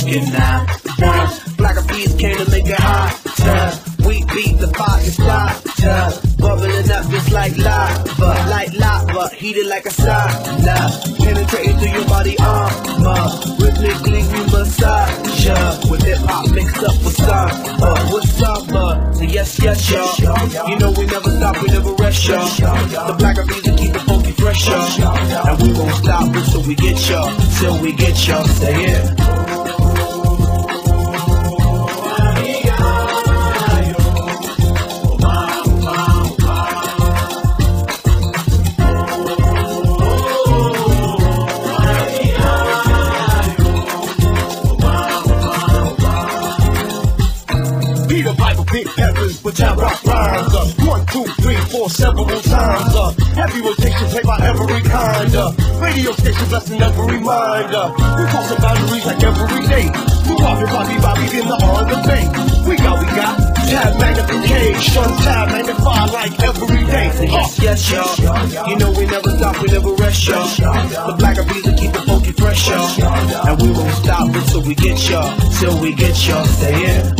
que nada. Black beats came to make it hot. We beat the fire starter, bubbling up just like lava, heated like a sauna, penetrating through your body armor, rhythmically we massage with hip hop mixed up with samba. So yes, y'all. You know we never stop, we never rest, y'all. The Black beats will keep it funky fresh, y'all. And we won't stop until we get y'all, till we get y'all. Say yeah. Peter Piper, Big Peppers, but jam rock rhymes. 1, 2, 3, 4, several times. Heavy rotation played by every kind. Radio station blessing every mind. We crossing boundaries like every day. We walking Bobby in the on the bay. We got tab magnification, tab magnify like every day. Yes, y'all. You know we never stop, we never rest, y'all. The Black beats will keep it funky fresh, y'all. And we won't stop until we get y'all, till we get y'all. Say yeah.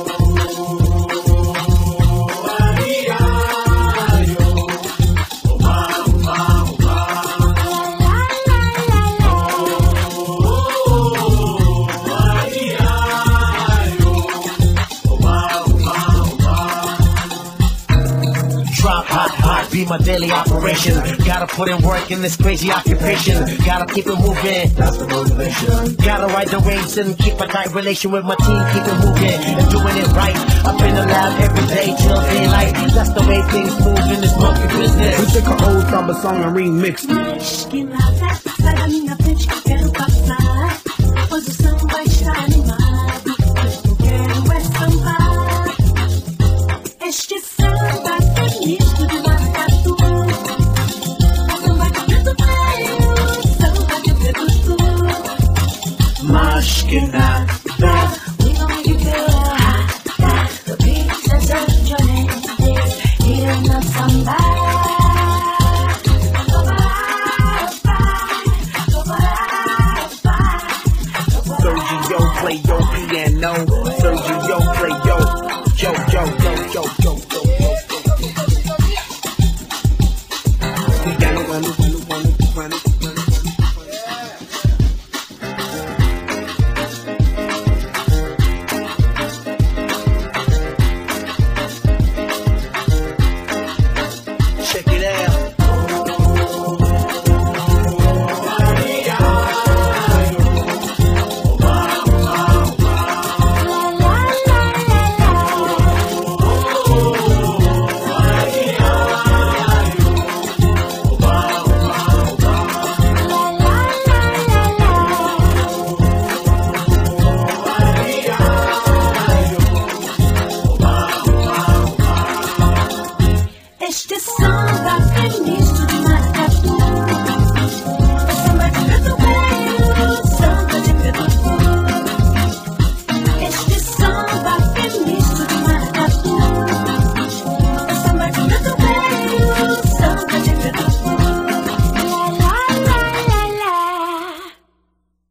Drop hot, be my daily operation. Gotta put in work in this crazy occupation. Gotta keep it moving, that's the motivation. Gotta ride the waves and keep a tight relation with my team. Keep it moving and doing it right. Up in the lab every day till daylight. That's the way things move in this monkey business. We take an old samba song and remix it. Sai da minha frente que quero passar, pois o samba está animado. Eu quero é sambar. Este samba é misto de maracatu. É samba de preto velho, samba de preto sul. Mas que nada. We gon' make it feel hot. The beat is up your hands, heating up samba. Sergio play your piano. Sergio play yo.